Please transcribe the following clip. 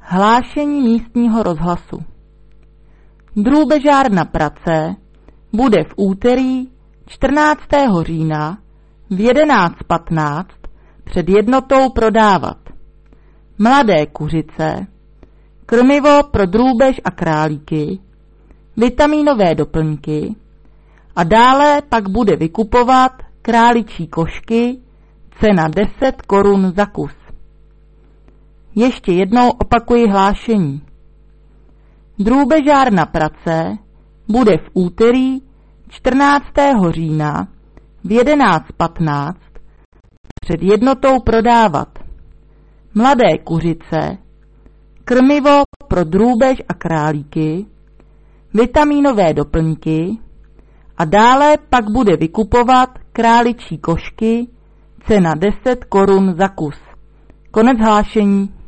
Hlášení místního rozhlasu. Drůbežárna Prace bude v úterý 14. října v 11:15 před jednotou prodávat mladé kuřice, krmivo pro drůbež a králíky, vitamínové doplňky a dále pak bude vykupovat králičí košky, cena 10 korun za kus. Ještě jednou opakuji hlášení. Drůbežárna Prace bude v úterý 14. října v 11:15 před jednotou prodávat mladé kuřice, krmivo pro drůbež a králíky, vitamínové doplňky a dále pak bude vykupovat králičí košky, cena 10 korun za kus. Konec hlášení.